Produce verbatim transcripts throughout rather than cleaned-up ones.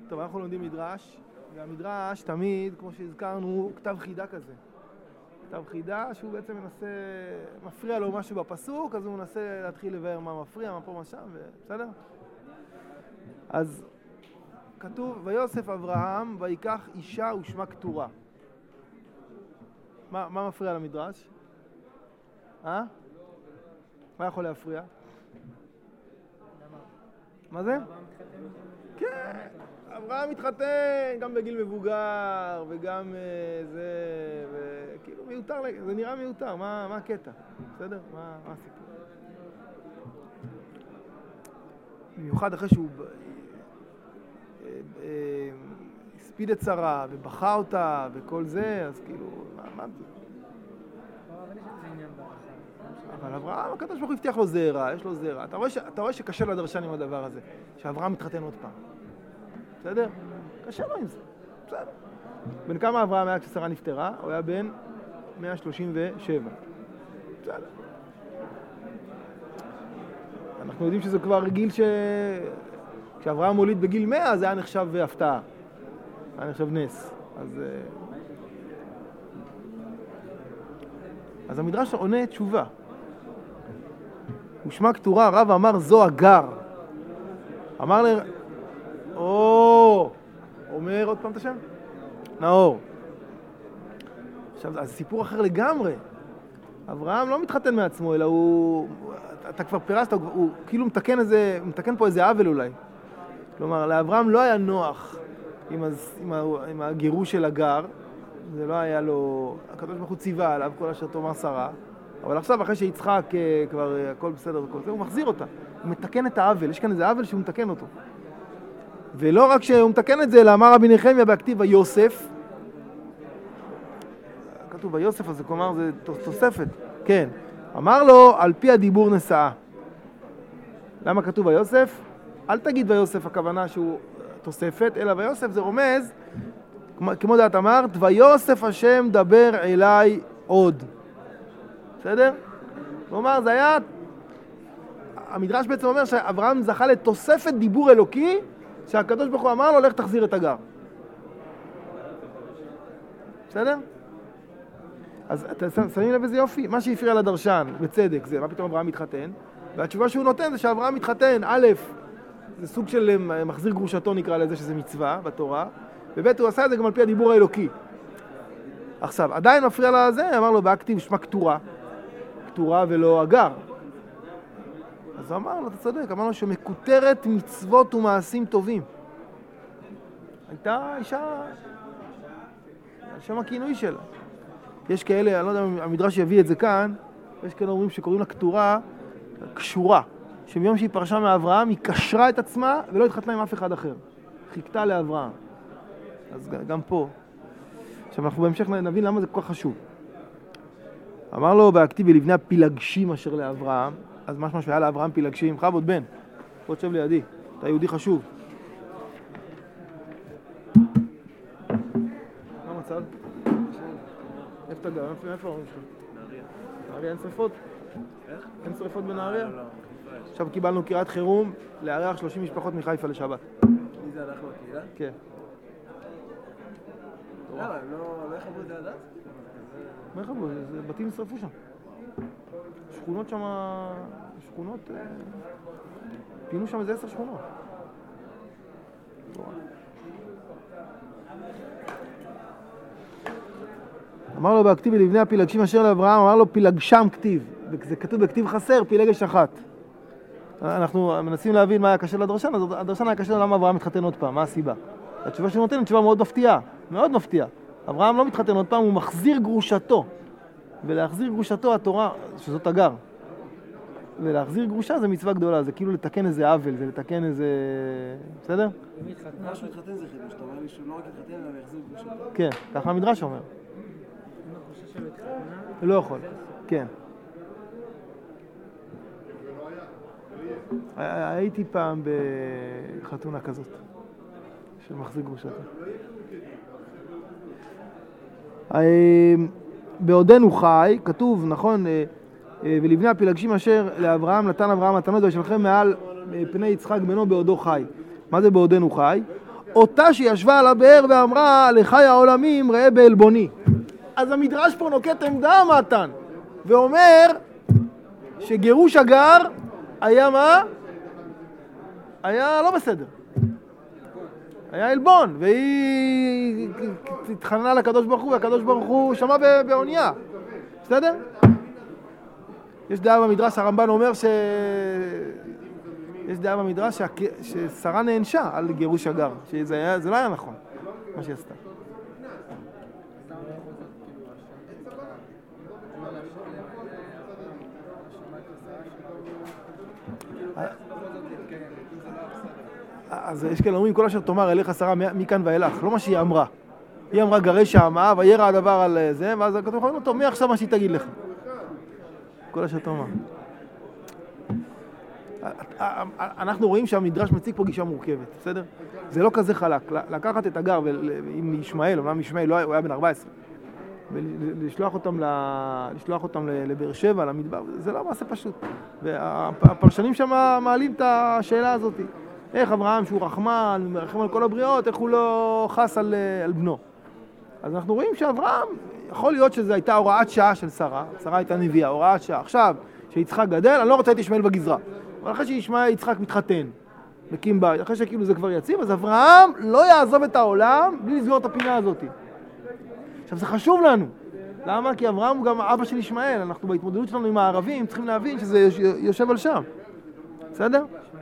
טוב, אנחנו לומדים מדרש, והמדרש תמיד, כמו שהזכרנו, הוא כתב חידה כזה. כתב חידה שהוא בעצם מנסה, מפריע לו משהו בפסוק, אז הוא מנסה להתחיל לבאר מה מפריע, מה פה, מה שם, בסדר? אז כתוב, ויוסף אברהם ויקח אישה ושמה קטורה. מה, מה מפריע למדרש? אה? מה יכול להפריע? מה זה? כן, אברהם מתחתן גם בגיל מבוגר וגם זה, וכאילו מיותר, זה נראה מיותר, מה, מה הקטע? בסדר? מה, מה הסיפור? במיוחד אחרי שהוא הספיד את שרה ובכה אותה וכל זה, אז כאילו, מה, מה זה? אבל אברהם, הקדוש ברוך הוא הבטיח לו זרע, יש לו זרע. אתה רואה, ש... אתה רואה שקשה לדרשן עם הדבר הזה, שאברהם מתחתן עוד פעם. בסדר? קשה לו עם זה. בסדר. בן כמה אברהם היה כששרה נפטרה? הוא היה בן מאה שלושים ושבע. בסדר. אנחנו יודעים שזה כבר גיל ש... כשאברהם מוליד בגיל מאה, זה היה נחשב הפתעה. היה נחשב נס. אז... אז המדרש עונה תשובה. ושמה קטורה, רב אמר זו הגר. אמר ל... או, אומר עוד פעם את השם? נאור. עכשיו, אז סיפור אחר לגמרי. אברהם לא מתחתן מעצמו, אלא הוא... אתה כבר פירשת, הוא, הוא כאילו מתקן איזה, מתקן פה איזה עוול אולי. כלומר, לאברהם לא היה נוח עם, הז... עם, ה... עם הגירוש של הגר. זה לא היה לו... הקדוש ברוך הוא ציווה עליו, כל אשר תאמר שרה. אבל עכשיו, אחרי שיצחק כבר הכל בסדר וכל זה, הוא מחזיר אותה. הוא מתקן את העוול. יש כאן איזה עוול שהוא מתקן אותו. ולא רק שהוא מתקן את זה, אלא אמר רבי נחמיה בכתיב ויוסף. כתוב ויוסף, אז כלומר זה תוספת. כן. אמר לו, על פי הדיבור נשאה. למה כתוב ויוסף? אל תגיד ויוסף, הכוונה שהוא תוספת, אלא ויוסף זה רומז, כמו דעת אמרת, ויוסף השם דבר אליי עוד. בסדר? כלומר, זה היה... המדרש בעצם אומר שאברהם זכה לתוספת דיבור אלוקי, שהקדוש ברוך הוא אמר לו, לך תחזיר את הגר. בסדר? אז אתם שמים לב איזה יופי? מה שהפריע לדרשן, בצדק, זה מה פתאום אברהם מתחתן, והתשובה שהוא נותן זה שאברהם מתחתן, א', זה סוג של מחזיר גרושתו נקרא לזה, שזה מצווה בתורה, וב' הוא עשה את זה גם על פי הדיבור האלוקי. עכשיו, עדיין מפריע לזה, אמר לו, בהכתיב שמה קטורה, קטורה ולא הגר. אז הוא אמר לו, אתה צודק, אמר לו שמקוטרת מצוות ומעשים טובים. הייתה אישה, שם הכינוי שלה. יש כאלה, אני לא יודע אם המדרש יביא את זה כאן, יש כאלה אומרים שקוראים לה קטורה, קשורה, שמיום שהיא פרשה מאברהם, היא קשרה את עצמה ולא התחתנה עם אף אחד אחר. חיכתה לאברהם. אז גם פה. עכשיו אנחנו בהמשך נבין למה זה כל כך חשוב. אמר לו בהכתיב לבני הפילגשים אשר לאברהם, אז משמע שהיה לאברהם פילגשים, חבוד בן, בוא תשב לידי, אתה יהודי חשוב. מה המצב? איפה אתה גר? איפה ההורים שלך? נהריה. נהריה אין שריפות? איך? אין שריפות בנהריה? לא, לא. עכשיו קיבלנו קריאת חירום לארח שלושים משפחות מחיפה לשבת. מי זה אנחנו הקהילה? כן. למה, הם לא יחברו את זה עד אז? מה יחברו? זה בתים נשרפו שם. שכונות שם, שכונות, פינו שם איזה עשר שכונות. אמר לו בהכתיב לבני הפילגשים אשר לאברהם, אמר לו פילגשם כתיב. זה כתוב בכתיב חסר, פילגש אחת. אנחנו מנסים להבין מה היה קשה לדרשן, אז הדרשן היה קשה למה אברהם מתחתן עוד פעם, מה הסיבה? התשובה שהוא נותן היא תשובה מאוד מפתיעה, מאוד מפתיעה. אברהם לא מתחתן עוד פעם, הוא מחזיר גרושתו. ולהחזיר גרושתו התורה, שזאת הגר. ולהחזיר גרושה זה מצווה גדולה, זה כאילו לתקן איזה עוול, זה לתקן איזה... בסדר? מה שהוא התחתן זה חידוש, אתה אומר לי שהוא לא רק התחתן, אלא יחזיר גרושתו. כן, ככה המדרש אומר. לא יכול, כן. הייתי פעם בחתונה כזאת, של מחזיר גרושתו. בעודנו חי, כתוב, נכון, ולבני הפילגשים אשר לאברהם נתן אברהם מתנות וישלחם מעל פני יצחק בנו בעודו חי. מה זה בעודנו חי? אותה שישבה על הבאר ואמרה, לחי העולמים ראה בעלבוני. אז המדרש פה נוקט עמדה מתן, ואומר שגירוש הגר היה מה? היה לא בסדר. היה עלבון, והיא התחננה לקדוש ברוך הוא, והקדוש ברוך הוא שמע בעונייה. בסדר? יש דעה במדרש, הרמב"ן אומר ש... יש דעה במדרש ששרה נענשה על גירוש הגר, שזה היה, זה לא היה נכון, מה שהיא עשתה. אז יש כאלה אומרים, כל אשר תאמר אליך שרה מכאן ואילך, לא מה שהיא אמרה. היא אמרה גרי שמה, וירא הדבר על זה, ואז הכתוב אומרים אותו, מי עכשיו מה שהיא תגיד לך? כל אשר תאמר. אנחנו רואים שהמדרש מציג פה גישה מורכבת, בסדר? זה לא כזה חלק. לקחת את הגר עם ישמעאל, אומנם ישמעאל הוא היה בן ארבע עשרה, ולשלוח אותם, לשלוח אותם לבאר שבע, למדבר, זה לא מעשה פשוט. והפרשנים שם מעלים את השאלה הזאת. איך אברהם שהוא רחמן, מרחם על כל הבריאות, איך הוא לא חס על, על בנו. אז אנחנו רואים שאברהם, יכול להיות שזו הייתה הוראת שעה של שרה, שרה הייתה נביאה, הוראת שעה. עכשיו, שיצחק גדל, אני לא רוצה את ישמעאל בגזרה. אבל אחרי שישמעאל יצחק מתחתן, מקים בית, אחרי שכאילו זה כבר יציב, אז אברהם לא יעזוב את העולם בלי לסגור את הפינה הזאת. עכשיו, זה חשוב לנו. למה? כי אברהם הוא גם אבא של ישמעאל. אנחנו בהתמודדות שלנו עם הערבים צריכים להבין שזה יושב על שם. בסדר?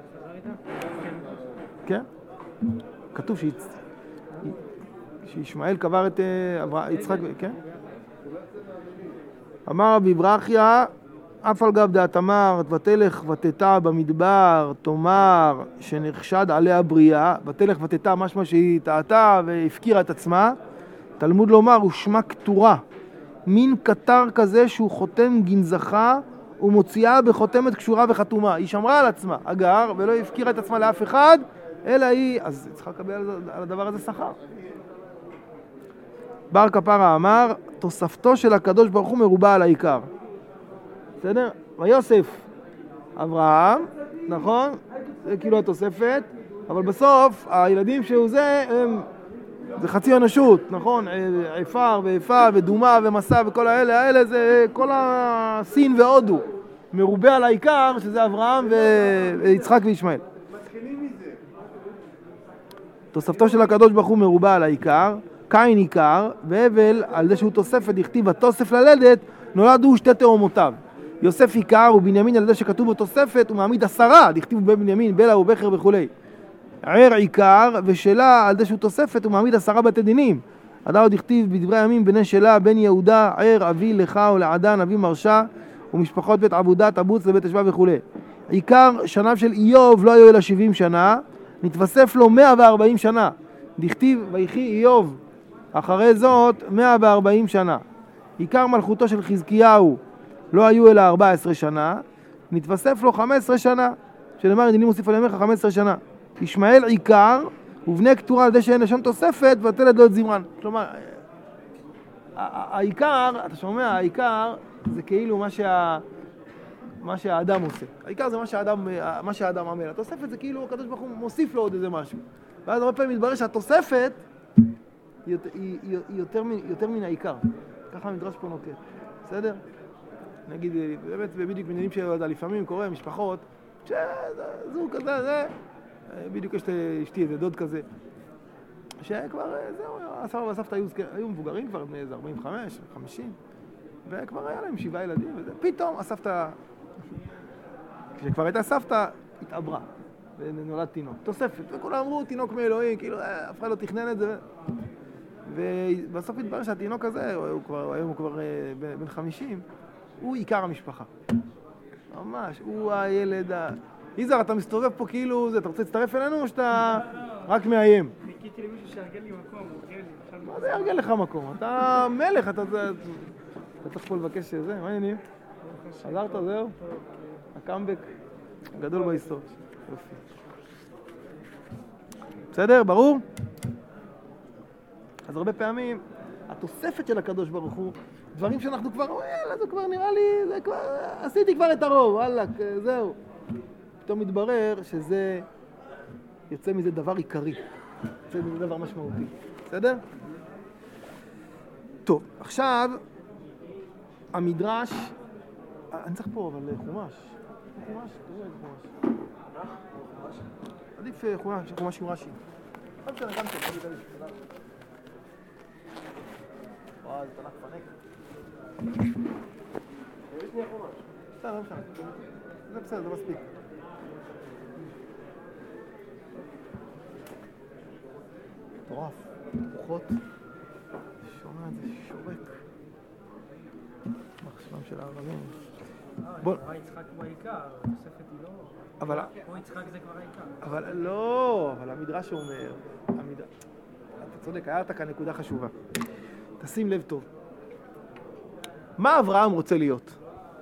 כן? כתוב שישמעאל קבר את יצחק, כן? אמר רבי ברכיה, אף על גב דעת אמרת, ותלך ותטע במדבר, תאמר שנחשד עליה בריאה, ותלך ותטע משמע שהיא טעתה והפקירה את עצמה, תלמוד לומר, הוא שמה כתורה, מין קטר כזה שהוא חותם גנזכה, ומוציאה בחותמת קשורה וחתומה. היא שמרה על עצמה, אגר, ולא הפקירה את עצמה לאף אחד, אלא היא, אז צריכה לקבל על הדבר הזה שכר. בר כפרה אמר, תוספתו של הקדוש ברוך הוא מרובה על העיקר. בסדר? ויוסף אברהם, נכון? זה כאילו התוספת, אבל בסוף הילדים שהוא זה, הם, זה חצי אנושות, נכון? עפר ועפה ודומה ומסע וכל האלה, האלה זה כל הסין והודו. מרובה על העיקר, שזה אברהם ויצחק וישמעאל. תוספתו של הקדוש ברוך הוא מרובה על העיקר, קין עיקר, והבל על זה שהוא תוספת, הכתיב התוסף ללדת, נולדו שתי תאומותיו. יוסף עיקר ובנימין על זה שכתוב בתוספת, הוא מעמיד עשרה, דכתיב בבנימין, בלה ובכר וכו'. ער עיקר ושלה על זה שהוא תוספת, הוא מעמיד עשרה בתי דינים. עדה דכתיב בדברי הימים בני שלה, בן יהודה, ער אבי לך ולעדן אבי מרשה, ומשפחות בית עבודה, תבוץ לבית השבע וכו'. עיקר שניו של איוב לא היו אלא שבעים שנה, נתווסף לו מאה וארבעים שנה. דכתיב ויחי איוב, אחרי זאת מאה וארבעים שנה. עיקר מלכותו של חזקיהו לא היו אלא ארבע עשרה שנה, נתווסף לו חמש עשרה שנה, שנאמר הנני מוסיף על ימיך חמש עשרה שנה. ישמעאל עיקר, ובני כתורה על זה שאין לשון תוספת, ותלד לו את זמרן. כלומר, העיקר, אתה שומע, העיקר זה כאילו מה שה... מה שהאדם עושה. העיקר זה מה שהאדם, מה שהאדם עמל. התוספת זה כאילו, הקדוש ברוך הוא מוסיף לו עוד איזה משהו. ואז הרבה פעמים מתברר שהתוספת היא, היא, היא יותר, יותר מן העיקר. ככה המדרש פה נוקט. בסדר? נגיד, באמת, בדיוק בעניינים שלפעמים קורה, משפחות, שזוג כזה, זה, בדיוק יש אשתי איזה דוד כזה, שכבר, זהו, הסבא והסבתא היו, היו מבוגרים כבר, בני איזה ארבעים וחמש, חמישים, וכבר היה להם שבעה ילדים, וזה, פתאום הסבתא, כשכבר הייתה סבתא, התעברה, ונולד תינוק, תוספת, וכולם אמרו, תינוק מאלוהים, כאילו, אף אחד לא תכנן את זה, ובסוף התברר שהתינוק הזה, הוא כבר, היום הוא כבר בן חמישים, הוא עיקר המשפחה. ממש, הוא הילד ה... יזהר, אתה מסתובב פה כאילו, אתה רוצה להצטרף אלינו או שאתה רק מאיים? ניקיתי למישהו שיארגן לי מקום, הוא ארגן לי. מה זה יארגן לך מקום? אתה מלך, אתה צריך פה לבקש שזה, מה העניינים? חזרת, זהו? הקאמבק גדול בהיסטוריה. יופי. בסדר? ברור? אז הרבה פעמים, התוספת של הקדוש ברוך הוא, דברים שאנחנו כבר, יאללה, זה כבר נראה לי, זה כבר, עשיתי כבר את הרוב, וואלה, זהו. פתאום מתברר שזה, יוצא מזה דבר עיקרי. זה דבר משמעותי. בסדר? טוב, עכשיו, המדרש, אני צריך פה, אבל חומש. חומש? תראו איזה חומש. עדיף חומש, חומש עם רש"י. גם בסדר, גם בסדר. וואי, זה תנ"ך פנק. יש לי חומש. בסדר, לא משנה. זה בסדר, זה מספיק. מטורף, רוחות. שומע את זה שורק. מחשבם של הערבים. בוא. יצחק הוא העיקר, התוספת היא לא... אבל... או יצחק זה כבר העיקר. אבל לא, אבל המדרש אומר... המדרש... אתה צודק, הערת כאן נקודה חשובה. תשים לב טוב. מה אברהם רוצה להיות?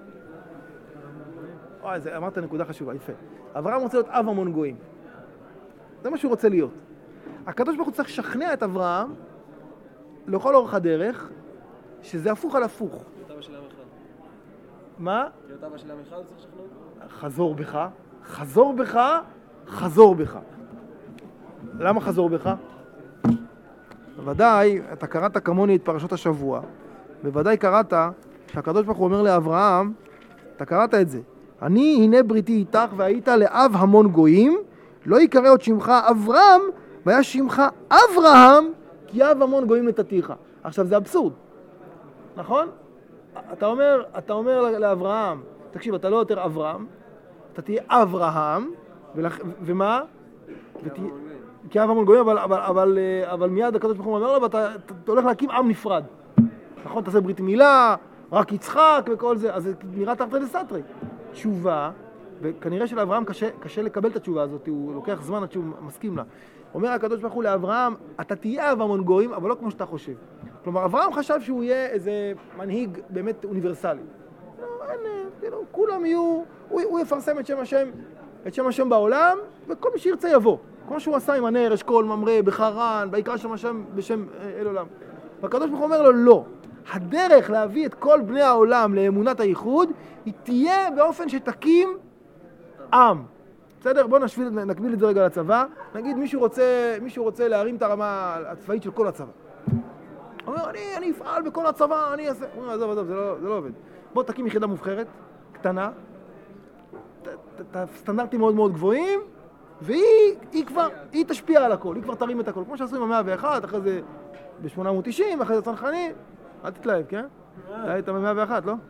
אוי, זה, אמרת נקודה חשובה, יפה. אברהם רוצה להיות אב המון גויים. זה מה שהוא רוצה להיות. הקדוש ברוך הוא צריך לשכנע את אברהם, לכל אורך הדרך, שזה הפוך על הפוך. להיות אבא של עם אחד. מה? להיות אבא של עם אחד, הוא צריך לשכנע אותו? חזור בך, חזור בך, חזור בך. למה חזור בך? בוודאי, אתה קראת כמוני את פרשות השבוע, בוודאי קראת שהקדוש ברוך הוא אומר לאברהם, אתה קראת את זה, אני הנה בריתי איתך והיית לאב המון גויים, לא יקרא עוד שמך אברהם, והיה שמך אברהם, כי אב המון גויים נתתיך. עכשיו זה אבסורד, נכון? אתה אומר, אתה אומר לאברהם, תקשיב, אתה לא יותר אברהם, אתה תהיה אברהם, ולכ... ומה? ותהיה... כי אב המון גויים, אבל, אבל, אבל, אבל מיד הקדוש ברוך הוא אומר לו, ואתה אתה הולך להקים עם נפרד. נכון? תעשה ברית מילה, רק יצחק וכל זה, אז זה נראה תרתי דסתרי. תשובה, וכנראה שלאברהם קשה, קשה לקבל את התשובה הזאת, הוא לוקח זמן עד שהוא מסכים לה. אומר הקדוש ברוך הוא לאברהם, אתה תהיה אב המון גויים, אבל לא כמו שאתה חושב. כלומר, אברהם חשב שהוא יהיה איזה מנהיג באמת אוניברסלי. לא, אין, כאילו, כולם יהיו, הוא, הוא יפרסם את שם השם, את שם השם בעולם, וכל מי שירצה יבוא. כמו שהוא עשה עם הנר, אשכול, ממרא, בחרן, ויקרא שם השם בשם אל עולם. והקדוש ברוך הוא אומר לו, לא. הדרך להביא את כל בני העולם לאמונת הייחוד, היא תהיה באופן שתקים עם. בסדר? בואו נשביל, נקביל את זה רגע לצבא. נגיד, מישהו רוצה, מישהו רוצה להרים את הרמה הצבאית של כל הצבא. הוא אומר, אני, אני אפעל בכל הצבא, אני אעשה... הוא אומר, עזוב, עזוב, זה לא, זה לא עובד. בוא תקים יחידה מובחרת, קטנה, ת, ת, ת, סטנדרטים מאוד מאוד גבוהים, והיא היא כבר, היא תשפיע על הכל, היא כבר תרים את הכל. כמו שעשו עם המאה ואחת, אחרי זה ב-שמונה מאות תשעים, אחרי זה צנחנים. אל תתלהב, כן? אתה היית ב-מאה ואחת, לא?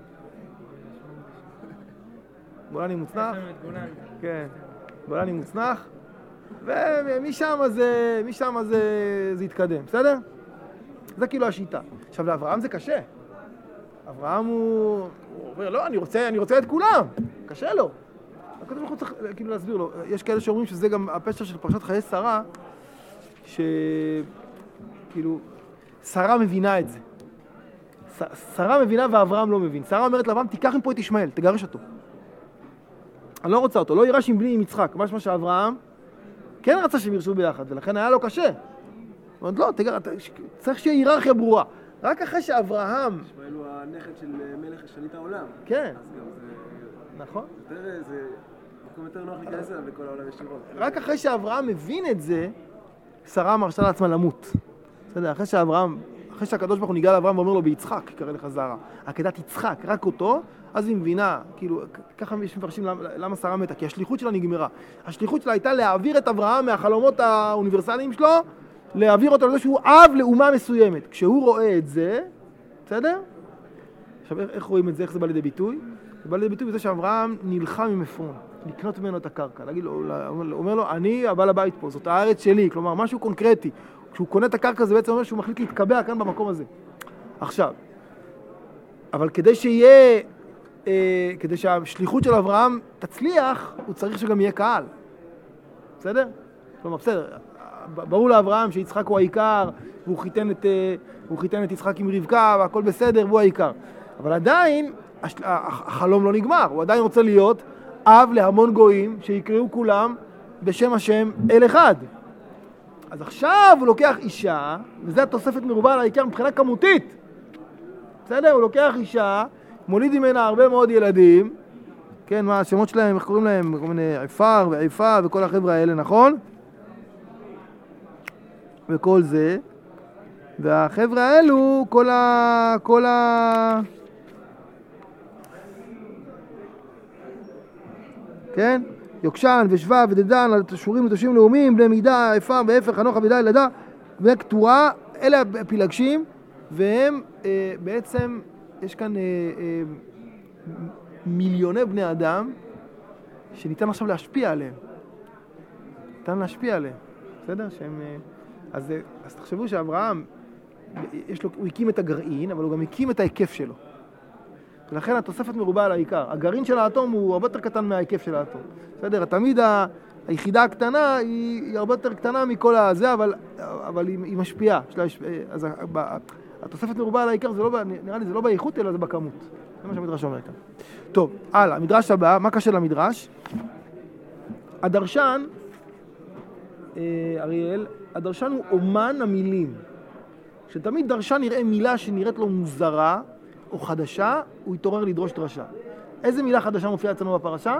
גולני מוצנח. כן, גולני מוצנח. ומשם זה, משם זה, זה יתקדם, בסדר? זה כאילו השיטה. עכשיו, לאברהם זה קשה. אברהם הוא, הוא אומר, לא, אני רוצה, אני רוצה את כולם. קשה לו. הקדוש ברוך הוא צריך כאילו להסביר לו. יש כאלה שאומרים שזה גם הפשר של פרשת חיי שרה, שכאילו, שרה מבינה את זה. שרה מבינה ואברהם לא מבין. שרה אומרת לאברהם, תיקח מפה את ישמעאל, תגרש אותו. אני לא רוצה אותו, לא יירש עם בני עם יצחק. משמע שאברהם כן רצה שהם ירשו ביחד, ולכן היה לו קשה. זאת אומרת, לא, תגר... צריך שיהיה היררכיה ברורה. רק אחרי שאברהם... ישמעאל הוא הנכד של מלך שליט העולם. כן. אז גם זה... נכון. יותר זה... מקום יותר נוח להיכנס אליו בכל העולם ישירות. רק אחרי שאברהם מבין את זה, שרה מרשה לעצמה למות. בסדר, אחרי שאברהם... אחרי שהקדוש ברוך הוא ניגע לאברהם ואומר לו ביצחק, קרא לך זרה. עקדת יצחק, רק אותו, אז היא מבינה, כאילו, ככה יש מפרשים למה, למה שרה מתה, כי השליחות שלה נגמרה. השליחות שלה הייתה להעביר את אברהם מהחלומות האוניברסליים שלו, להעביר אותו לזה שהוא אב לאומה מסוימת. כשהוא רואה את זה, בסדר? עכשיו, איך רואים את זה, איך זה בא לידי ביטוי? זה בא לידי ביטוי בזה שאברהם נלחם עם עפרון, לקנות ממנו את הקרקע. להגיד לו, הוא אומר לו, אני הבעל הבית פה, זאת הארץ שלי, כלומר, משהו קונקרטי. כשהוא קונה את הקרקע זה בעצם אומר שהוא מחליט להתקבע כאן במקום הזה. עכשיו, אבל כדי שיהיה, אה, כדי שהשליחות של אברהם תצליח, הוא צריך שגם יהיה קהל. בסדר? כלומר, בסדר. ברור לאברהם שיצחק הוא העיקר, והוא חיתן את, אה, הוא חיתן את יצחק עם רבקה, והכל בסדר, והוא העיקר. אבל עדיין, הש... החלום לא נגמר. הוא עדיין רוצה להיות אב להמון גויים, שיקראו כולם בשם השם אל אחד. אז עכשיו הוא לוקח אישה, וזה התוספת מרובה על העיקר מבחינה כמותית. בסדר? הוא לוקח אישה, מוליד ממנה הרבה מאוד ילדים, כן, מה השמות שלהם, איך קוראים להם? כל מיני עפר ועיפה וכל החבר'ה האלה, נכון? וכל זה, והחבר'ה האלו, כל ה... כל ה... כן? יוקשן ושבא ודדן, שורים ותושים לאומים, בני מידה, איפה והפך, חנוך אבידה ילדה, בני כתורה, אלה הפילגשים, והם אה, בעצם, יש כאן אה, אה, מיליוני בני אדם, שניתן עכשיו להשפיע עליהם. ניתן להשפיע עליהם, בסדר? שהם... אה, אז, אז תחשבו שאברהם, יש לו, הוא הקים את הגרעין, אבל הוא גם הקים את ההיקף שלו. ולכן התוספת מרובה על העיקר. הגרעין של האטום הוא הרבה יותר קטן מההיקף של האטום. בסדר? תמיד ה, היחידה הקטנה היא, היא הרבה יותר קטנה מכל הזה, אבל, אבל היא, היא משפיעה. אז התוספת מרובה על העיקר, זה לא, נראה לי, זה לא באיכות, אלא זה בכמות. זה מה שהמדרש אומר כאן. טוב, הלאה, המדרש הבא, מה קשה למדרש? הדרשן, אריאל, הדרשן הוא אומן המילים. שתמיד דרשן יראה מילה שנראית לו מוזרה או חדשה, הוא יתעורר לדרוש דרשה. איזה מילה חדשה מופיעה אצלנו בפרשה?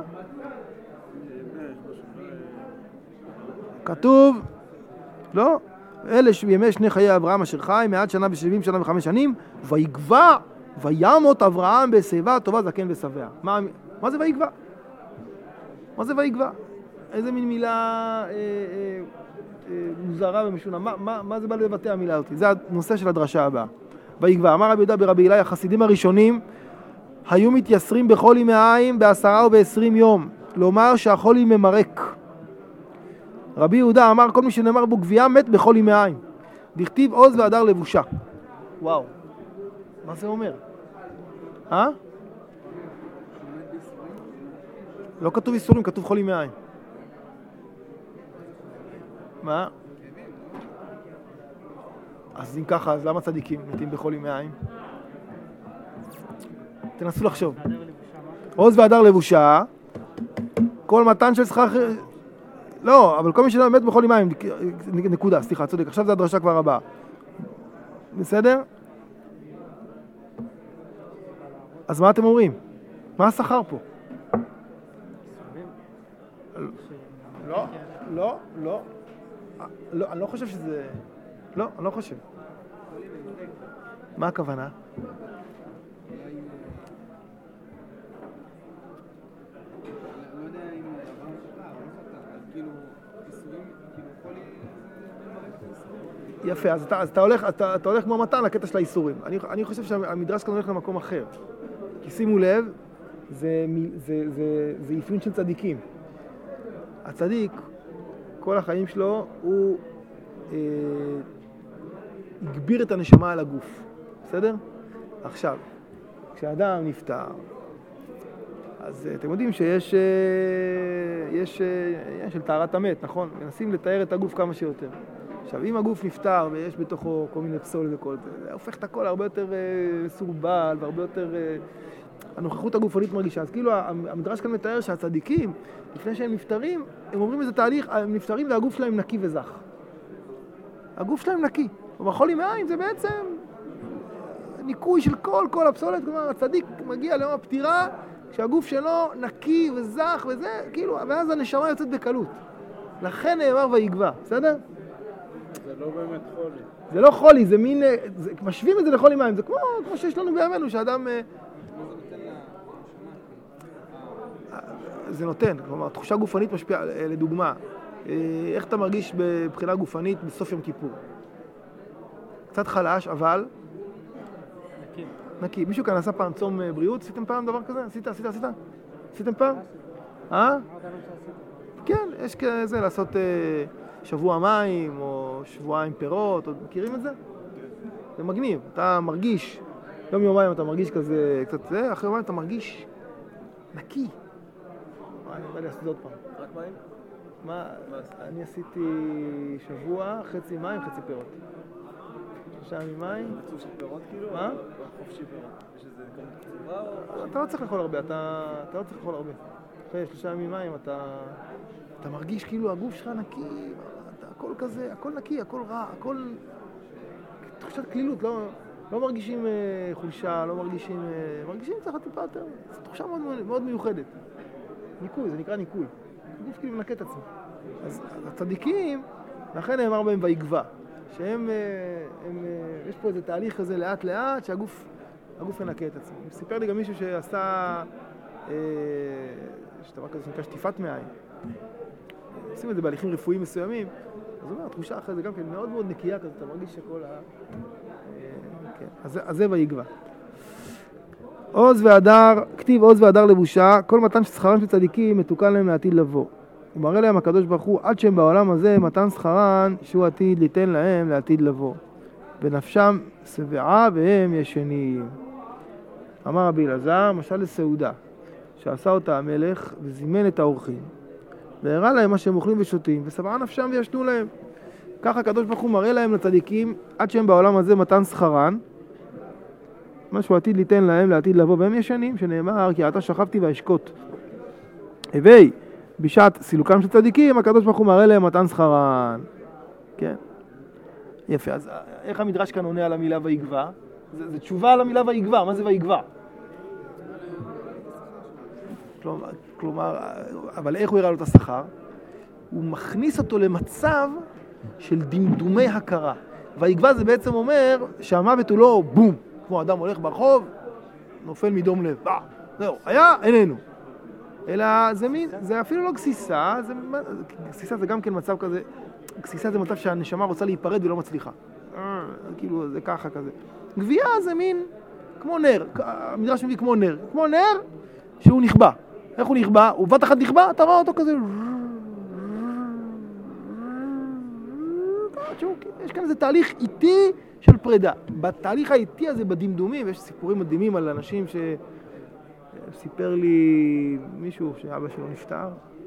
כתוב, לא? אלה ימי שני חיי אברהם אשר חי, מעט שנה ושבעים שנה וחמש שנים, ויגבע, וימות אברהם בשיבה טובה זקן ושבע. מה, מה זה ויגבע? מה זה ויגבע? איזה מין מילה אה, אה, אה, מוזרה ומשונה? מה, מה, מה זה בא לבטא המילה הזאת? זה הנושא של הדרשה הבאה. ויגבע, אמר רבי יהודה ברבי אילאי, החסידים הראשונים היו מתייסרים בחולי מעיים בעשרה ובעשרים יום, לומר שהחולי ממרק. רבי יהודה אמר, כל מי שנאמר בו גבייה מת בחולי מעיים. דכתיב עוז והדר לבושה. וואו, מה זה אומר? אה? לא כתוב איסורים, כתוב חולי מעיים. מה? אז אם ככה, אז למה צדיקים מתים בחולי מעיים? תנסו לחשוב. עוז והדר לבושה, כל מתן של שכר... לא, אבל כל מי שלא מת בחולי מעיים, נקודה, סליחה, צודק, עכשיו זה הדרשה כבר הבאה. בסדר? אז מה אתם אומרים? מה השכר פה? לא, לא, לא. לא, אני לא חושב שזה... לא, אני לא חושב. מה הכוונה? יפה, אז אתה, אז אתה הולך, אתה, אתה הולך כמו מתן לקטע של האיסורים. אני, אני חושב שהמדרש כאן הולך למקום אחר. כי שימו לב, זה, זה, זה, זה אפיון של צדיקים. הצדיק, כל החיים שלו, הוא אה, הגביר את הנשמה על הגוף. בסדר? עכשיו, כשאדם נפטר, אז אתם יודעים שיש יש, יש של טהרת המת, נכון? מנסים לתאר את הגוף כמה שיותר. עכשיו, אם הגוף נפטר ויש בתוכו כל מיני פסול וכל זה, זה הופך את הכל הרבה יותר סורבל והרבה יותר... הנוכחות הגופנית מרגישה. אז כאילו, המדרש כאן מתאר שהצדיקים, לפני שהם נפטרים, הם אומרים איזה תהליך, הם נפטרים והגוף שלהם נקי וזך. הגוף שלהם נקי. ובחולי מעיים זה בעצם ניקוי של כל, כל הפסולת. כלומר, הצדיק מגיע ליום הפטירה, כשהגוף שלו נקי וזך וזה, כאילו, ואז הנשמה יוצאת בקלות. לכן נאמר ויגבע, בסדר? זה לא באמת חולי. זה לא חולי, זה מין, זה, משווים את זה לחולי מים, זה כמו, כמו שיש לנו בימינו, שאדם... זה נותן, כלומר, תחושה גופנית משפיעה, לדוגמה, איך אתה מרגיש בבחינה גופנית בסוף יום כיפור? קצת חלש, אבל... נקי. נקי. מישהו כאן עשה פעם צום בריאות? עשיתם פעם דבר כזה? עשית, עשית, עשית? עשיתם פעם? אה? כן, יש כזה לעשות שבוע מים, או שבועיים פירות, מכירים את זה? זה מגניב, אתה מרגיש, יום יומיים אתה מרגיש כזה, קצת זה, אחרי יומיים אתה מרגיש נקי. אני בא לי לעשות עוד פעם. רק מים? מה? אני עשיתי שבוע, חצי מים, חצי פירות. שלושה ימים מים. רצוף של פירות כאילו? מה? חופשי פירות. יש איזה כמות קצובה או... אתה לא צריך לאכול הרבה, אתה לא צריך לאכול הרבה. אחרי שלושה ימים מים אתה... אתה מרגיש כאילו הגוף שלך נקי, אתה הכל כזה, הכל נקי, הכל רע, הכל... תחושת כלילות, לא... לא מרגישים חולשה, לא מרגישים... מרגישים צריך טיפה יותר. זו תחושה מאוד, מאוד מיוחדת. ניקוי, זה נקרא ניקוי. הגוף כאילו מנקה את עצמו. אז הצדיקים, לכן נאמר בהם ויגבע. שהם, הם, יש פה איזה תהליך כזה לאט לאט, שהגוף הגוף ינקה את עצמו. סיפר לי גם מישהו שעשה, יש דבר כזה שנקרא שטיפת מעיים. עושים את זה בהליכים רפואיים מסוימים, אז הוא אומר, התחושה אחרי זה גם כן מאוד מאוד נקייה כזאת, אתה מרגיש שכל ה... כן, אז, אז זה ויגבה. עוז והדר, כתיב עוז והדר לבושה, כל מתן שכרם של צדיקים מתוקן להם לעתיד לבוא. הוא מראה להם הקדוש ברוך הוא, עד שהם בעולם הזה, מתן שכרן שהוא עתיד ליתן להם לעתיד לבוא. בנפשם שבעה והם ישנים. אמר רבי אלעזר, משל לסעודה, שעשה אותה המלך וזימן את האורחים. והראה להם מה שהם אוכלים ושותים, ושבעה נפשם וישנו להם. ככה הקדוש ברוך הוא מראה להם לצדיקים, עד שהם בעולם הזה מתן שכרן, מה שהוא עתיד ליתן להם לעתיד לבוא, והם ישנים, שנאמר, כי אתה שכבתי ואשקוט. הווי, בשעת סילוקם של צדיקים, הקדוש ברוך הוא מראה להם מתן שכרן. כן? יפה, אז איך המדרש כאן עונה על המילה ויגבה? זה, זה תשובה על המילה ויגבה, מה זה ויגבה? כלומר, כלומר, אבל איך הוא הראה לו את השכר? הוא מכניס אותו למצב של דמדומי הכרה. ויגבה זה בעצם אומר שהמוות הוא לא בום, כמו אדם הולך ברחוב, נופל מדום לב. בא, זהו, היה, איננו. אלא זה מין, זה אפילו לא גסיסה, זה, גסיסה זה גם כן מצב כזה, גסיסה זה מצב שהנשמה רוצה להיפרד ולא מצליחה. אה, כאילו זה ככה כזה. גבייה זה מין כמו נר, המדרש מביא כמו נר, כמו נר שהוא נכבה. איך הוא נכבה? הוא בת אחת נכבה, אתה רואה אותו כזה... יש כאן איזה תהליך איטי של פרידה. בתהליך האיטי הזה, בדמדומים, יש סיפורים מדהימים על אנשים ש... סיפר לי מישהו שאבא שלו נפטר.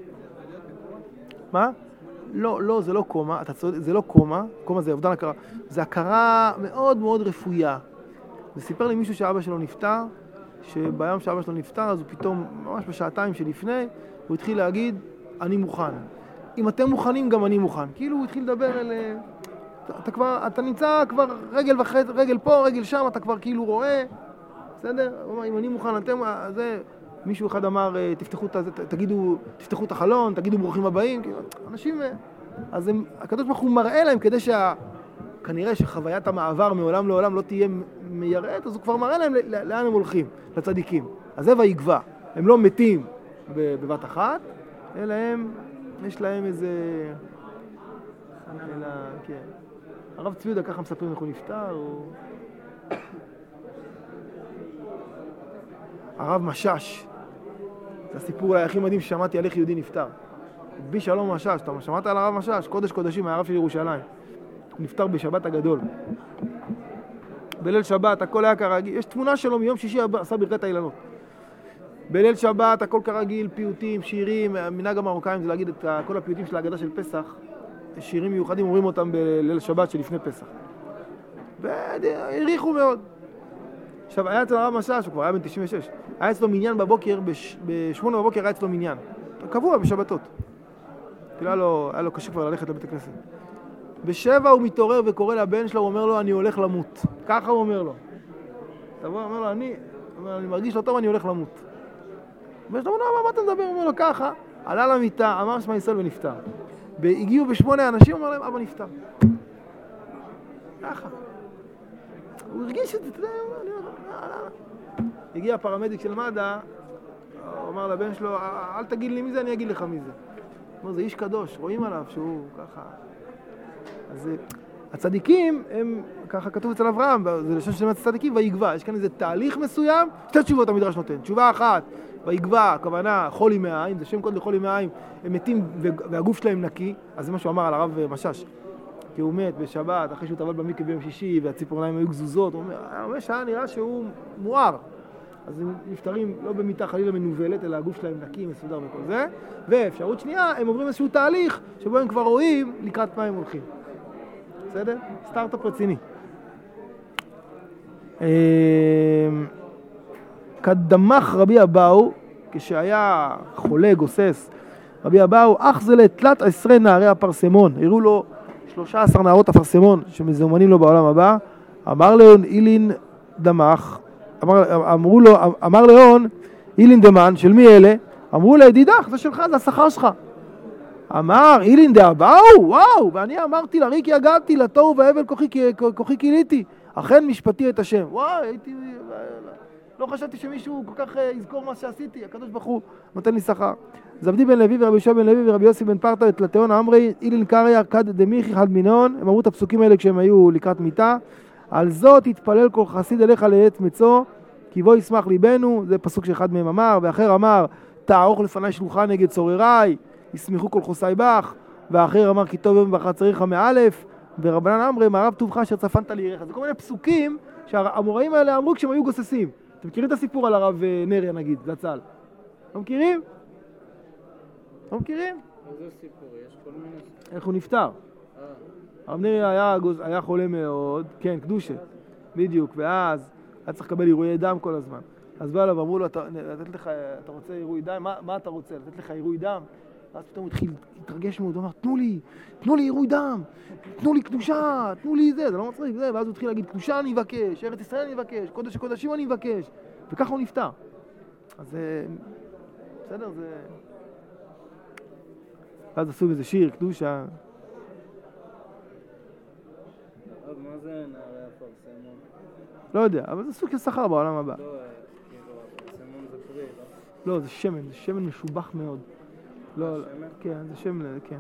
מה? לא, לא, זה לא קומה, אתה צודק, זה לא קומה, קומה זה אובדן הכרה, זה הכרה מאוד מאוד רפויה. וסיפר לי מישהו שאבא שלו נפטר, שביום שאבא שלו נפטר, אז הוא פתאום, ממש בשעתיים שלפני, הוא התחיל להגיד, אני מוכן. אם אתם מוכנים, גם אני מוכן. כאילו הוא התחיל לדבר אל... אתה, אתה כבר, אתה נמצא כבר רגל וחצי, רגל פה, רגל שם, אתה כבר כאילו רואה, בסדר? אם אני מוכן, אתם, זה... מישהו אחד אמר, תפתחו, תגידו, תפתחו את החלון, תגידו ברוכים הבאים, כאילו, אנשים... אז הם, הקדוש ברוך הוא מראה להם כדי שה... כנראה שחוויית המעבר מעולם לעולם לא תהיה מייראת, אז הוא כבר מראה להם לאן הם הולכים, לצדיקים. אז זה ויגבה. הם לא מתים בבת אחת, אלא הם, יש להם איזה... אלא, כן. הרב צבי יהודה ככה מספרים איך הוא נפטר, או... הרב משש, זה הסיפור הכי מדהים ששמעתי על איך יהודי נפטר. בי שלום משש, אתה שמעת על הרב משש? קודש קודשים, הרב של ירושלים. הוא נפטר בשבת הגדול. בליל שבת הכל היה כרגיל, יש תמונה שלו מיום שישי עשה ברכת האילנות. בליל שבת הכל כרגיל, פיוטים, שירים, מנהג המרוקאים זה להגיד את כל הפיוטים של ההגדה של פסח, שירים מיוחדים אומרים אותם בליל שבת שלפני פסח. והעריכו מאוד. עכשיו, היה אצל הרב משש, הוא כבר היה בן תשעים ושש, היה אצלו מניין בבוקר, בשמונה בבוקר היה אצלו מניין. קבוע בשבתות. כאילו היה לו, היה לו קשה כבר ללכת לבית הכנסת. בשבע הוא מתעורר וקורא לבן שלו, הוא אומר לו, אני הולך למות. ככה הוא אומר לו. תבוא, הוא אומר לו, אני, אומר, אני מרגיש לא טוב, אני הולך למות. הבן שלו, מה אתה מדבר? הוא אומר לו, ככה, עלה למיטה, אמר שמע ישראל ונפטר. הגיעו בשמונה אנשים, הוא אומר להם, אבא נפטר. ככה. הוא הרגיש את זה, אתה יודע, הגיע הפרמדיק של מד"א, הוא אמר לבן שלו, אל תגיד לי מי זה, אני אגיד לך מי זה. הוא אומר, זה איש קדוש, רואים עליו שהוא ככה. אז הצדיקים הם, ככה כתוב אצל אברהם, זה לשון של הצדיקים, ויגבה. יש כאן איזה תהליך מסוים, שתי תשובות המדרש נותן. תשובה אחת, ויגבה, הכוונה חולי מהעין, זה שם קוד לחולי מהעין, הם מתים והגוף שלהם נקי, אז זה מה שהוא אמר על הרב משש. כי הוא מת בשבת, אחרי שהוא טבל במקווה ביום שישי, והציפורניים היו גזוזות, הוא אומר שהיה נראה שהוא מואר. אז הם נפטרים לא במיטה חלילה מנובלת, אלא הגוף שלהם נקי, מסודר וכל זה. ואפשרות שנייה, הם עוברים איזשהו תהליך, שבו הם כבר רואים לקראת מה הם הולכים. בסדר? סטארט-אפ רציני. קדמך רבי אבאו, כשהיה חולה, גוסס, רבי אבאו, אך זה לתלת עשרה נערי הפרסמון. הראו לו שלושה עשר נערות הפרסמון שמזומנים לו בעולם הבא. אמר לאון אילין דמך, אמר, אמרו לו, אמר לאון אילין דמן, של מי אלה? אמרו לידידך, זה שלך, זה השכר שלך. אמר, אילין דאבאו, וואו, ואני אמרתי לריקי הגעתי, לתוהו והבל כוחי, כוחי כיליתי, אכן משפטי את השם. וואו, הייתי, לא חשבתי שמישהו כל כך יזכור מה שעשיתי, הקדוש ברוך הוא נותן לי שכר. זבדי בן לוי ורבי יהושע בן לוי ורבי יוסי בן פרטה לתלתיון אמרי, אילין קריא כד דמיכי חד מינון, הם אמרו את הפסוקים האלה כשהם היו לקראת מיטה, על זאת התפלל כל חסיד אליך לעץ מצוא, כי בו ישמח ליבנו, זה פסוק שאחד מהם אמר, ואחר אמר, תערוך לפני שלוחה נגד צורריי, ישמחו כל חוסי בך, והאחר אמר כי טוב יום ובחר צריך מאלף, ורבנן אמרי מערב טובך אשר צפנת לירך. זה כל מיני פסוקים שהאמוראים האלה אמרו כשהם היו גוססים. אתם מכירים את הסיפור על הרב נריה נגיד, זצ"ל? לא מכירים? לא מכירים? איזה סיפור? יש כל מיני... איך הוא נפטר? הרב נריה היה, היה חולה מאוד, כן, קדושה, בדיוק, ואז היה צריך לקבל עירויי דם כל הזמן. אז בא אליו, אמרו לו, אתה, לתת לך, אתה רוצה עירוי דם? מה, מה אתה רוצה? לתת לך עירוי דם? ואז פתאום הוא התחיל להתרגש מאוד, הוא אמר, תנו לי, תנו לי עירוי דם, תנו לי קדושה, תנו לי זה, זה לא מצחיק, זה, ואז הוא התחיל להגיד, קדושה אני מבקש, ארץ ישראל אני מבקש, קודש הקודשים אני מבקש, וככה הוא נפטר. אז זה, בסדר, זה... ואז עשו איזה שיר, קדושה. אז מה זה נערי הפרסמון? לא יודע, אבל זה סוג של שכר בעולם הבא. לא, כאילו, הפרסמון זה פרי, לא? לא, זה שמן, זה שמן משובח מאוד. לא, כן, זה שמן, כן.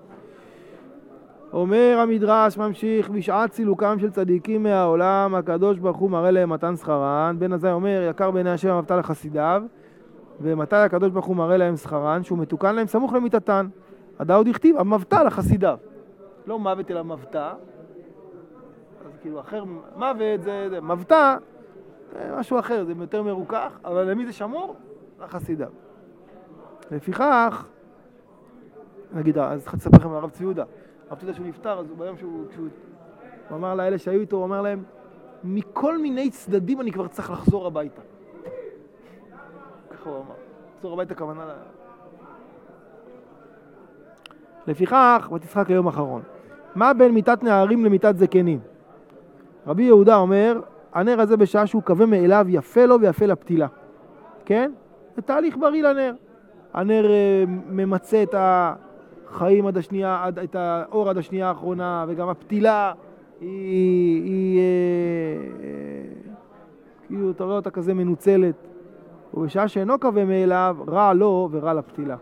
אומר המדרש, ממשיך, בשעת סילוקם של צדיקים מהעולם, הקדוש ברוך הוא מראה להם מתן שכרן. בן עזאי אומר, יקר בעיני השם המבטא לחסידיו, ומתי הקדוש ברוך הוא מראה להם שכרן? שהוא מתוקן להם סמוך למיתתן. הדאוד הכתיב, המבטא לחסידיו. לא מוות אלא מבטא. אז כאילו אחר, מוות זה, זה מבטא, זה משהו אחר, זה יותר מרוכך, אבל למי זה שמור? לחסידיו. לפיכך, נגיד, אז צריך לספר לכם על הרב ציודה. הרב ציודה שהוא נפטר, אז הוא ביום שהוא, כשהוא הוא אמר לאלה שהיו איתו, הוא אמר להם, מכל מיני צדדים אני כבר צריך לחזור הביתה. ככה הוא אמר. לחזור הביתה כוונה ל... לפיכך, ותשחק ליום אחרון. מה בין מיטת נערים למיטת זקנים? רבי יהודה אומר, הנר הזה בשעה שהוא קווה מאליו יפה לו ויפה לפתילה. כן? זה תהליך בריא לנר. הנר uh, ממצא את החיים עד השנייה, עד, את האור עד השנייה האחרונה, וגם הפתילה היא, היא uh, uh, כאילו אתה רואה אותה כזה מנוצלת. ובשעה שאינו קווה מאליו, רע לו ורע לפתילה.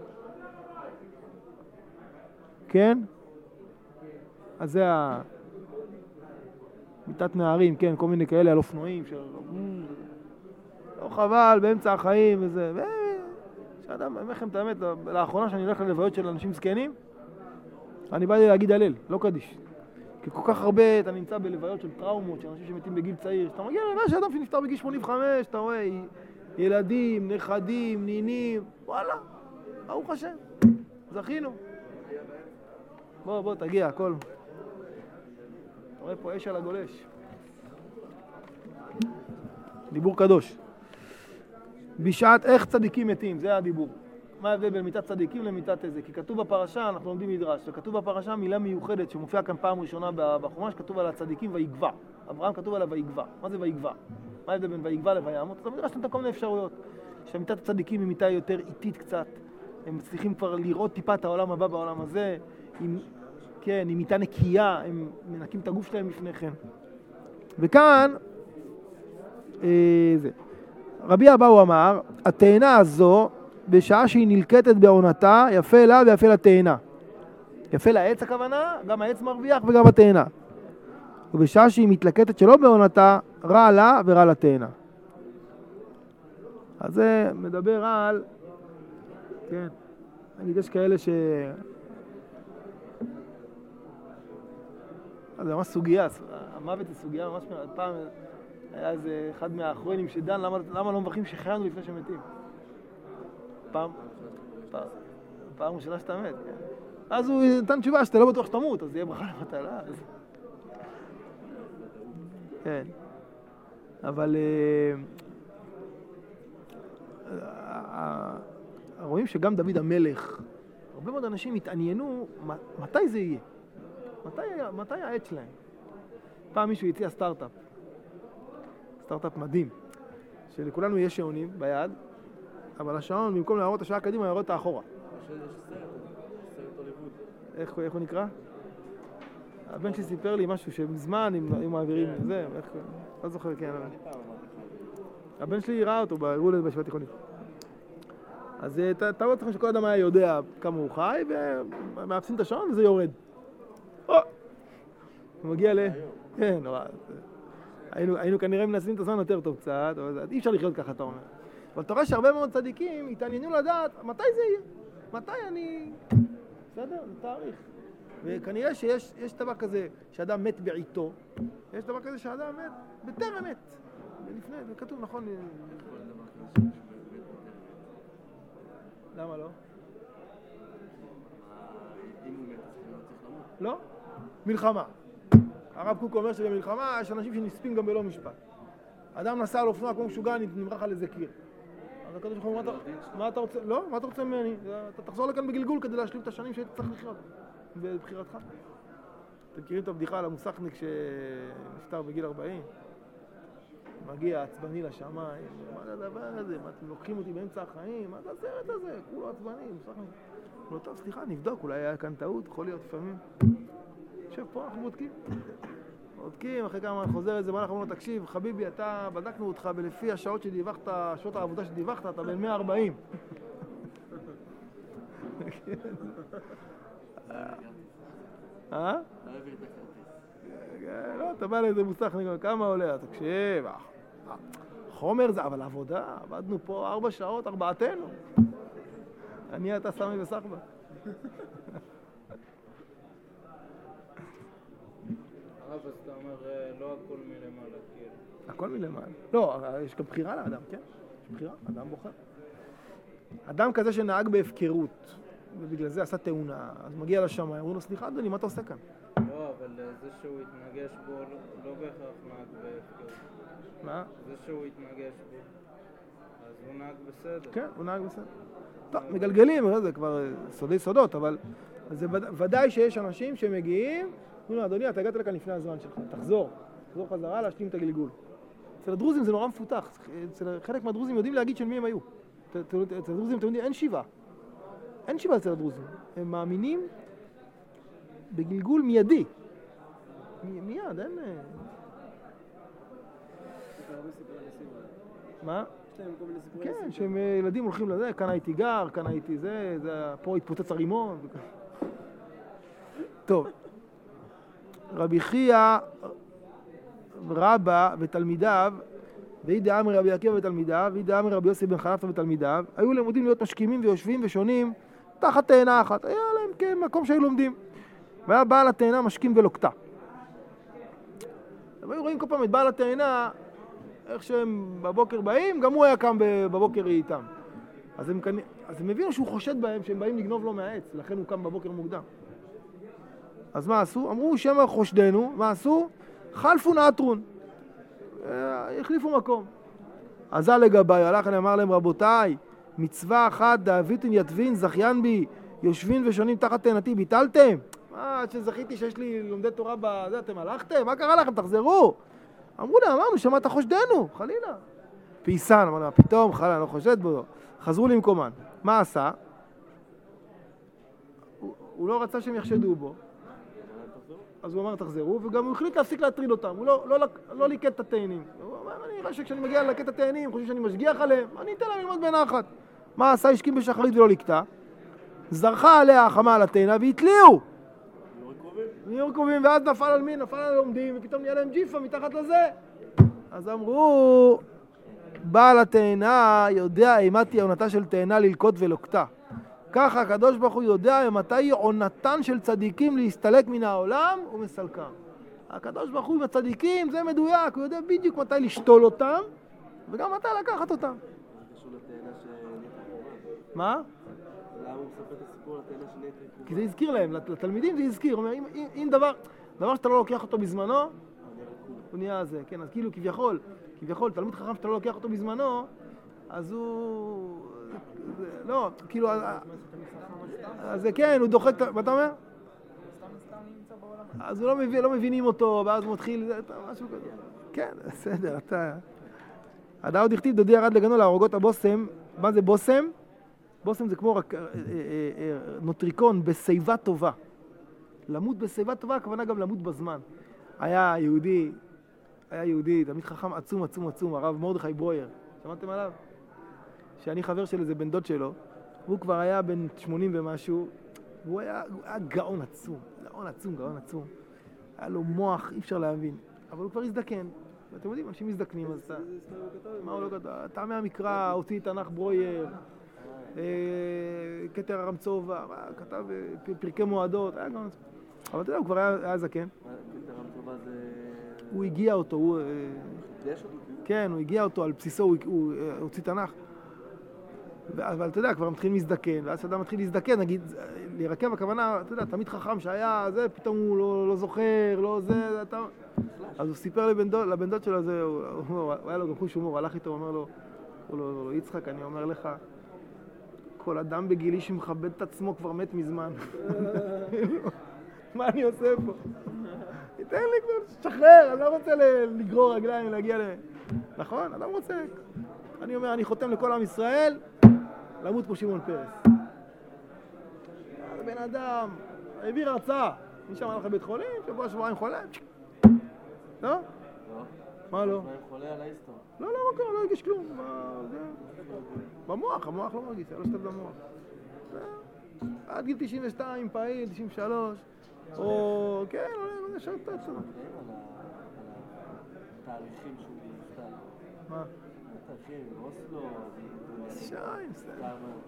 כן? אז זה ה... מיטת נערים, כן, כל מיני כאלה על אופנועים, של... לא חבל, באמצע החיים וזה, ו... שאדם, אני אומר לכם את האמת, לאחרונה שאני הולך ללוויות של אנשים זקנים, אני בא לי להגיד הלל, לא קדיש. כי כל כך הרבה, אתה נמצא בלוויות של טראומות, של אנשים שמתים בגיל צעיר, שאתה מגיע ללוויה שאדם שנפטר בגיל שמונים וחמש, אתה רואה, ילדים, נכדים, נינים, וואלה, ברוך השם, זכינו. בוא, בוא, תגיע, הכל. אתה רואה פה אש על הגולש. דיבור קדוש. בשעת איך צדיקים מתים, זה הדיבור. מה ההבדל בין מיטת צדיקים למיטת איזה? כי כתוב בפרשה, אנחנו לומדים מדרש, וכתוב בפרשה מילה מיוחדת שמופיעה כאן פעם ראשונה בחומש, כתוב על הצדיקים ויגבע. אברהם כתוב עליו ויגבע. מה זה ויגבע? מה ההבדל בין ויגבע לוימות? אז במדרש נתן כל מיני אפשרויות. שמיטת הצדיקים היא מיטה יותר איטית קצת. הם מצליחים כבר לראות טיפה את העולם הבא בעולם הזה. עם, כן, עם מיטה נקייה, הם מנקים את הגוף שלהם לפני כן. וכאן, אה, זה. רבי אבאו אמר, התאנה הזו, בשעה שהיא נלקטת בעונתה, יפה לה ויפה לתאנה. יפה לעץ הכוונה, גם העץ מרוויח וגם התאנה. ובשעה שהיא מתלקטת שלא בעונתה, רע לה ורע לתאנה. אז זה מדבר על, כן, נגיד יש כאלה ש... זה ממש סוגיה, המוות היא סוגיה ממש... פעם היה איזה אחד מהאחרונים שדן, למה, למה לא מברכים שחיינו לפני שמתים? פעם, פעם, פעם ראשונה שאתה מת, כן. אז הוא נתן תשובה שאתה לא בטוח שתמות, אז יהיה ברכה למטלה, אז... כן. אבל... רואים שגם דוד המלך, הרבה מאוד אנשים התעניינו מתי זה יהיה. מתי, מתי העת שלהם? פעם מישהו הציע סטארט-אפ. סטארט-אפ מדהים. שלכולנו יש שעונים ביד, אבל השעון במקום להראות השעה קדימה, יראה אותה אחורה. יש סרט, סרט איך איך הוא נקרא? הבן שלי סיפר לי משהו שמזמן, אם מעבירים זה, איך... לא זוכר, כן. הבן שלי ראה אותו, הראו לו בישיבה תיכונית. אז תארו לכם שכל אדם היה יודע כמה הוא חי, ומאפסים את השעון וזה יורד. הוא מגיע ל... כן, נורא. היינו כנראה מנסים את הזמן יותר טוב קצת, אבל אי אפשר לחיות ככה, אתה אומר. אבל אתה רואה שהרבה מאוד צדיקים התעניינו לדעת מתי זה יהיה. מתי אני... בסדר? זה תאריך. וכנראה שיש יש דבר כזה שאדם מת בעיתו, יש דבר כזה שאדם מת בטרם מת. לפני, זה כתוב, נכון? למה לא? אם הוא מת, אז הוא לא צריך למות. לא? מלחמה. הרב קוק אומר שבמלחמה יש אנשים שנספים גם בלא משפט. אדם נסע על אופנוע כמו משוגע, נמרח על איזה קיר. אז הקדוש ברוך הוא אומר, מה אתה רוצה? לא, מה אתה רוצה ממני? אתה תחזור לכאן בגלגול כדי להשלים את השנים שהיית צריך לחיות בבחירתך. אתם מכירים את הבדיחה על המוסכניק שנפטר בגיל ארבעים? מגיע עצבני לשמיים, מה זה הדבר הזה? מה אתם לוקחים אותי באמצע החיים? מה זה הסרט הזה? כולו עצבני, מוסכניק. לא, טוב, סליחה, נבדוק, אולי היה כאן טעות, יכול להיות לפעמים. יושב פה, אנחנו בודקים. בודקים, אחרי כמה חוזר איזה מלך, אמרו לו, תקשיב, חביבי, אתה, בדקנו אותך, ולפי השעות שדיווחת, שעות העבודה שדיווחת, אתה בין מאה וארבעים. אה? לא, אתה בא לאיזה מוסך, כמה עולה? תקשיב, חומר זה, אבל עבודה, עבדנו פה ארבע שעות, ארבעתנו. אני, אתה, סמי וסחבא. הרב, אז אתה אומר, לא הכל מלמעלה, כאילו. הכל מלמעלה. לא, יש גם בחירה לאדם, כן? יש בחירה, אדם בוחר. אדם כזה שנהג בהפקרות, ובגלל זה עשה תאונה, אז מגיע לשמיים, אמרו לו, סליחה, אדוני, מה אתה עושה כאן? לא, אבל זה שהוא התנגש בו, לא בהכרח נהג בהפקרות. מה? זה שהוא התנגש בו, אז הוא נהג בסדר. כן, הוא נהג בסדר. טוב, מגלגלים, זה כבר סודי סודות, אבל זה ודאי שיש אנשים שמגיעים, אומרים לו, אדוני, אתה הגעת לכאן לפני הזמן שלך, תחזור, תחזור חזרה להשלים את הגלגול. אצל הדרוזים זה נורא מפותח, אצל חלק מהדרוזים יודעים להגיד של מי הם היו. אצל הדרוזים אתם יודעים, אין שיבה. אין שיבה אצל הדרוזים. הם מאמינים בגלגול מיידי. מיד, אין... מה? כן, שהם ילדים הולכים לזה, כאן הייתי גר, כאן הייתי זה, פה התפוצץ הרימון. טוב. רבי חייא רבא ותלמידיו, ואידא אמרי רבי עקיבא ותלמידיו, ואידא אמרי רבי יוסי בן חלפתא ותלמידיו, היו לימודים להיות משכימים ויושבים ושונים תחת תאנה אחת. היה להם כמקום שהיו לומדים. והיה בעל התאנה משכים ולוקטה. הם היו רואים כל פעם את בעל התאנה, איך שהם בבוקר באים, גם הוא היה קם בבוקר איתם. אז הם, אז הם הבינו שהוא חושד בהם שהם באים לגנוב לו מהעץ, לכן הוא קם בבוקר מוקדם. אז מה עשו? אמרו שמא חושדנו, מה עשו? חלפו נעטרון. החליפו מקום. עזה לגביי, הלך ואמר להם, רבותיי, מצווה אחת, דאביתין יתבין, זכיין בי, יושבים ושונים תחת תאנתי, ביטלתם? מה, שזכיתי שיש לי לומדי תורה בזה, אתם הלכתם? מה קרה לכם? תחזרו. אמרו לה, אמרנו, שמעת חושדנו, חלילה. פיסן, אמרנו, מה פתאום, חלילה, לא חושד בו. חזרו למקומן. מה עשה? הוא, הוא לא רצה שהם יחשדו בו. אז הוא אמר, תחזרו, וגם הוא החליט להפסיק להטריד אותם. הוא לא, לא, לא ליקט את התאנים. הוא אמר, אני רואה שכשאני מגיע ללקט את התאנים, חושב שאני משגיח עליהם, אני אתן להם ללמוד בנחת. מה עשה? השכים בשחרית ולא לקטה. זרחה עליה החמה על התאנה והתליעו. נהיו קרובים, ואז נפל על מי? נפל על הלומדים, ופתאום נהיה להם ג'יפה מתחת לזה. אז אמרו, בעל התאנה יודע אימתי עונתה של תאנה ללקוט ולוקטה. ככה הקדוש ברוך הוא יודע מתי עונתן של צדיקים להסתלק מן העולם ומסלקם. הקדוש ברוך הוא עם הצדיקים, זה מדויק, הוא יודע בדיוק מתי לשתול אותם, וגם מתי לקחת אותם. מה? למה הוא מספר את הסיפור לתאנה של נטרי? כי זה הזכיר להם, לתלמידים זה הזכיר. הוא אומר, אם, אם, אם דבר, דבר שאתה לא לוקח אותו בזמנו, הוא נהיה זה, כן, אז כאילו כביכול, כביכול, תלמיד חכם שאתה לא לוקח אותו בזמנו, אז הוא... זה, לא, כאילו, אז זה כן, הוא דוחק, מה אתה אומר? אז הוא לא, מבין, לא מבינים אותו, ואז הוא מתחיל, זה, משהו כזה. כן, בסדר, אתה... הדעה עוד הכתיב, דודי ירד לגנו להרוגות הבוסם. מה זה בוסם? בוסם זה כמו רק, אה, אה, אה, נוטריקון בשיבה טובה. למות בשיבה טובה, הכוונה גם למות בזמן. היה יהודי, היה יהודי, תמיד חכם עצום, עצום, עצום, הרב מרדכי ברויר. שמעתם עליו? שאני חבר של איזה בן דוד שלו, הוא כבר היה בן שמונים ומשהו, והוא היה, הוא היה גאון עצום, גאון עצום, גאון עצום. היה לו מוח, אי אפשר להבין, אבל הוא כבר הזדקן. ואתם יודעים, אנשים מזדקנים, אז אתה... מה הוא לא כתב? אתה מהמקרא, הוציא תנ"ך ברויר, כתר הרמצובה, כתב פרקי מועדות, היה גאון עצום. אבל אתה יודע, הוא כבר היה זקן. כתר הרמצובה זה... הוא הגיע אותו, הוא... יש אותו? כן, הוא הגיע אותו, על בסיסו הוא הוציא תנ"ך. אבל אתה יודע, כבר מתחיל מזדקן, ואז כשאדם מתחיל להזדקן, נגיד, להירקב הכוונה, אתה יודע, תמיד חכם שהיה, זה, פתאום הוא לא, לא זוכר, לא זה, אתה... אז הוא סיפר לבן דוד, לבן דוד שלו, זה, הוא, הוא, הוא היה לו גם חוש הומור, הלך איתו, הוא אומר לו, הוא לא, לא, יצחק, אני אומר לך, כל אדם בגילי שמכבד את עצמו כבר מת מזמן. מה אני עושה פה? תן לי כבר, שחרר, אני לא רוצה לגרור רגליים, להגיע ל... נכון, אדם רוצה. אני אומר, אני חותם לכל עם ישראל, למות פה שמעון פרס. בן אדם, העביר הרצאה, מי שם הלך לבית חולים, שבוע שבועיים חולה. לא? לא. מה לא? מה עם חולה על ההיסטור? לא, לא, לא, לא הרגיש כלום. במוח, המוח לא מרגיש, היה לו שטף במוח. עד גיל תשעים ושתיים, פעיל, תשעים ושלוש, או, כן, לא, ישר את עצמו. על התאריכים שהוא נפטר. מה? התאריכים, אוסלו, שיים, סתם.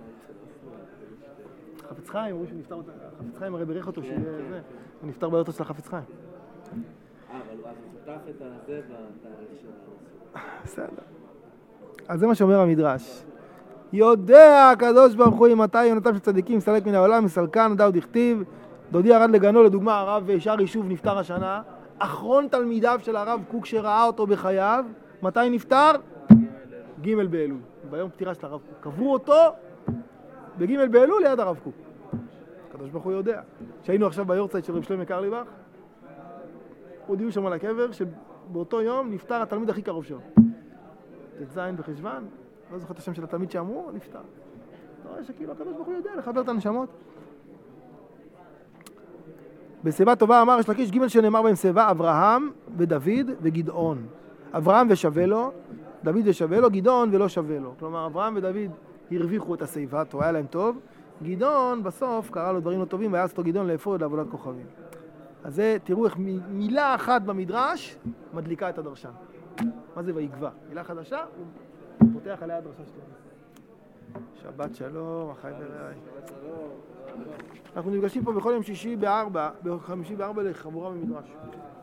חפץ חיים, אומרים שהוא נפטר אותה, חפץ חיים הרי ברך אותו שיהיה זה, הוא נפטר באוטו של החפץ חיים. אה, אבל הוא חותך את הזה בתאריך של האוסלו. בסדר. אז זה מה שאומר המדרש. יודע הקדוש ברוך הוא מתי יונתם של צדיקים מסלק מן העולם, מסלקן, דאוד הכתיב, דודי ירד לגנו, לדוגמה הרב שער יישוב נפטר השנה, אחרון תלמידיו של הרב קוק שראה אותו בחייו, מתי נפטר? ג' באלול, ביום פטירה של הרב קוק. קברו אותו בג' באלול ליד הרב קוק. הקדוש ברוך הוא יודע. שהיינו עכשיו ביורצייט של רב שלמה קרליבך, הודיעו שם על הקבר שבאותו יום נפטר התלמיד הכי קרוב שלו. ט"ז בחשוון, לא זוכר את השם של התלמיד שאמרו, נפטר. אתה רואה שכאילו הקדוש ברוך הוא יודע לחבר את הנשמות. בשיבה טובה אמר יש לקיש ג' שנאמר בהם שיבה, אברהם ודוד וגדעון. אברהם ושווה לו, דוד ושווה לו, גדעון ולא שווה לו. כלומר, אברהם ודוד הרוויחו את השיבה, היה להם טוב. גדעון בסוף קרא לו דברים לא טובים, והיה אותו גדעון לאפוד לעבודת כוכבים. אז זה, תראו איך מילה אחת במדרש מדליקה את הדרשן. מה זה ויגבה? מילה חדשה, הוא פותח עליה הדרשה שלנו. שבת שלום, אחי ורעי. אנחנו נפגשים פה בכל יום שישי בארבע, בחמישי בארבע לחבורה ממדרש.